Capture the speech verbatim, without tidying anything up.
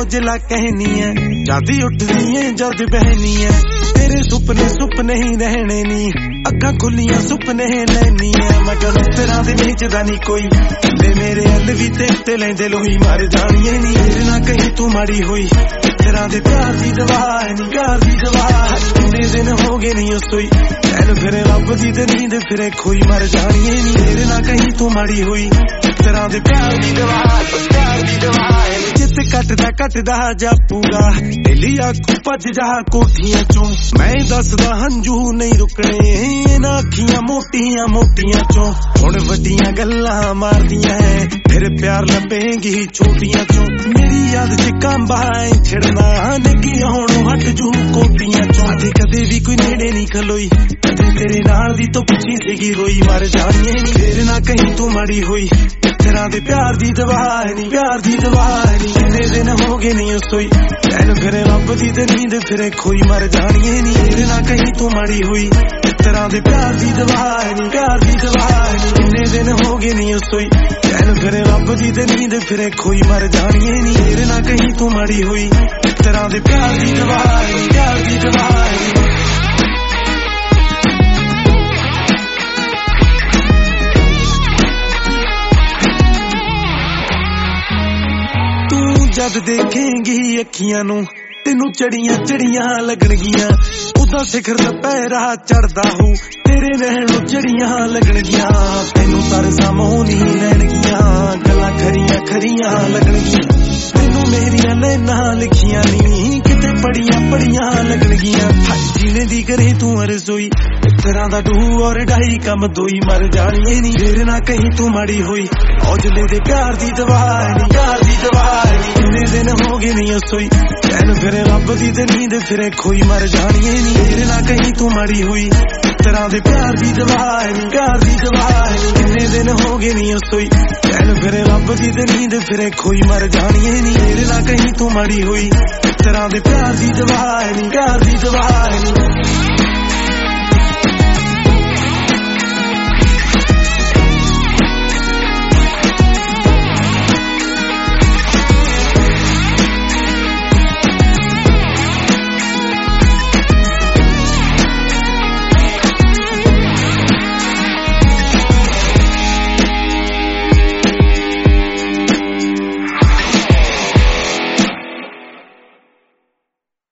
जिला कहनी है जद उठदी है जद बहनी है तेरे सुपने सुपने ही रहने नी अखा खुलियां सुपने लैनी है मगर तेरा दे बेचदा नहीं कोई ते मेरे हल भी ते लेंदे लोई मर जानिए नी तेरे ना कहीं तू माड़ी होई तेरा दे प्यार दी दवा नी प्यार दी दवा कितने दिन हो गए नहीं सोई चैन फिरे रब दी ते नींद फिरे खोई मर जानिए नी तेरे ना कहीं तू माड़ी होई तेरा दे प्यार दी दवा प्यार दी दवा जित कटदा कटदा जा पूरा दिली आखू भज जा कोठियां चों मैं दसदा हंजू नहीं रुकने ना अखियां मोटियां मोटियां चों हुण वड्डियां गल्लां मारदियां है फिर प्यार लपेंगी छोटियां चों मेरी याद च कांबा छिड़ना निकी हुण हट जू कोटियां चों कदे कदे भी कोई नेड़े नहीं खलोई कदे तेरे नाल दी तो पिछी सीगी रोई मर जानिए नी तेरे ना कहीं तू माड़ी होई तेरा दे प्यार दी दवा नी प्यार दी दवा नी कितने दिन हो गए नहीं सोई चैन फिरे रब दी ते नींद फिरे खोई मर जानिए नी तेरे ना कहीं तू माड़ी हुई तेरा दे प्यार दी दवा नी प्यार दी दवा नी कितने दिन हो गए नहीं सोई चैन फिरे रब दी ते नींद फिरे खोई मर जानिए नी तेरे ना कहीं तू माड़ी हुई तेरा दे प्यार दी दवा नी प्यार दी दवा जद देखेंगी अखियां नू तेनू चढ़ियां चढ़ियां लगणगियां उदा सिखर दुपहरा चढ़दा हो तेरे रहन चढ़ियां लगणगियां तेनू तरसा मोहनी लैणगियां गल्लां खरियां खरियां लगणगियां तेनू मेरियां नैना लिखियां नी किते पड़ियां पड़ियां लगणगियां जीने दी करे तू रसोई तरह दा डू और ढाई कम दोई मर जानिए नी तेरे ना कहीं तू माड़ी होई औजले दे प्यार दी दवा नी प्यार दी दवा नी कितने दिन हो गए नहीं सोई चैन फिरे रब दी ते नींद फिरे खोई मर जानिए नी तेरे ना कहीं तू माड़ी हुई तरह दे प्यार दी दवा नी प्यार दी दवा नी कितने दिन हो गए नहीं सोई चैन फिरे रब दी ते नींद फिरे खोई मर जानिए नी तेरे ना कहीं तू माड़ी हुई तरह दे प्यार दी दवा नी प्यार दी दवा नी